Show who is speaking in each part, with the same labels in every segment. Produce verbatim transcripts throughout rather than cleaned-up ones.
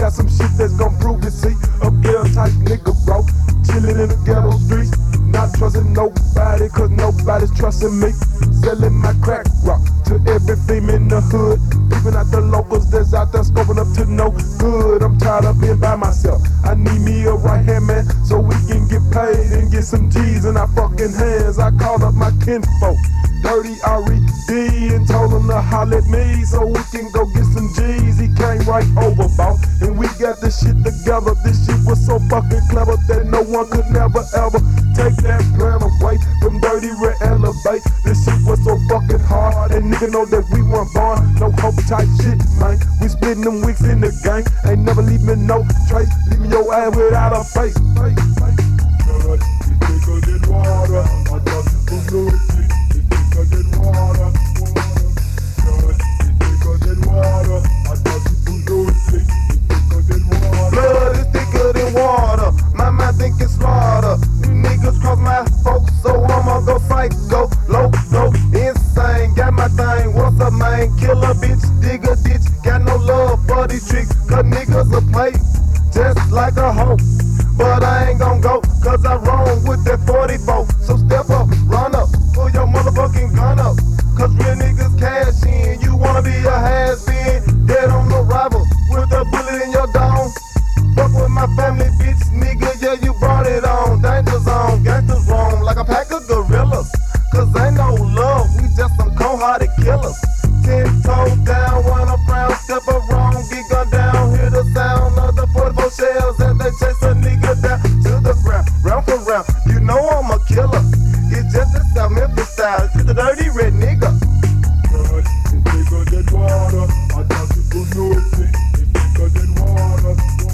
Speaker 1: got some shit that's gon' prove it. See, a girl type nigga, bro, chillin' in the ghetto streets, not trusting nobody, cause nobody's trusting me. Selling my crack rock to every theme in the hood, even out the locals that's out there scoping up to no good. I'm tired of being by myself. I need me a right hand man so we can get paid and get some G's in our fucking hands. I called up my kinfolk, Dirty R E D, and told him to holler at me so we can go get some G's. He came right over, boss, and we got this shit together. This shit was so fucking clever that no one could never ever take that plan away from Dirty Red Elevate. This shit was so fucking hard, and nigga know that we weren't born no hope type shit, man. We splitting them weeks in the gang, ain't never leave me no trace, leaving your ass without a face. face, face.
Speaker 2: Blood, it thicker than water. I thought you could know it. It thicker than water. Blood, it thicker than water. I thought you could know it. It thicker than water.
Speaker 1: Blood is thicker than water. My mind think it's smarter. You niggas cross my folks, so I'ma go psycho, loco, insane. Got my thing, what's up, man? Kill a bitch, dig a ditch. Got no love for these tricks, cause niggas a play just like a hoe. But I ain't gon' go, cause I roll with that forty-four. So step up, run up, pull your motherfucking gun up, cause real niggas cash in. You wanna be a has-been, dead on arrival, with a bullet in your dome. Fuck with my family, bitch, nigga, yeah, you brought it on. Danger zone, gangsters roam like a pack of gorillas, cause ain't no love, we just some cold-hearted killers. Ten toes down, run around, step around, get gunned down. Hear the sound of the forty-four shells as they chase a nigga down to the ground. Round for round, you know I'm a killer. It's just a South Memphis style, it's the Dirty Red nigga.
Speaker 2: Blood, it thicker than water. I thought you could know it. It thicker than water.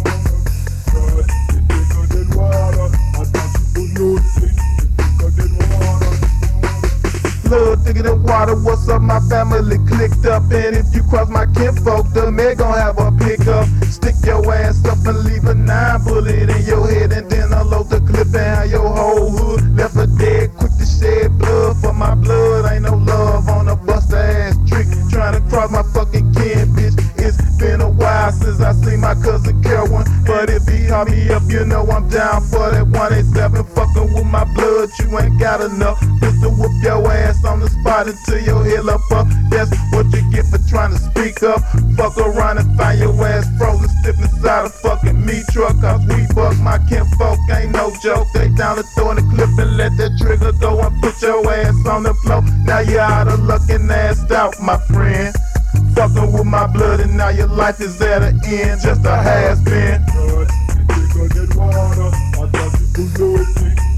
Speaker 2: Blood, it thicker than water. I thought you could know it. It thicker than water.
Speaker 1: Blood thicker than water, what's up, my family clicked up. And if you cross my kinfolk, the man gon' have a pickup. Stick your ass up and leave a nine bullet in your head, and then unload the clip and have your whole hood left for dead. Quick to shed blood for my blood, ain't no love on a buster ass trick. Trying to cross my fucking kin, bitch. It's been a while since I seen my cousin Kerwin, but if he call me up, you know I'm down for that one eighty-seven. Fucking with my blood, you ain't got enough. Just to whoop your ass on the spot until your head up up. That's what you get for trying to speak up. Fuck around and find your ass frozen stiff inside a fucking meat truck. Cause we buck my kinfolk, ain't no joke. They down to throw in the clip and let that trigger go and put your ass on the floor. Now you're out of luck and assed out, my friend. Fucking with my blood and now your life is at an end, just a has-been.
Speaker 2: Blood, it thicker than water. I thought you could know it.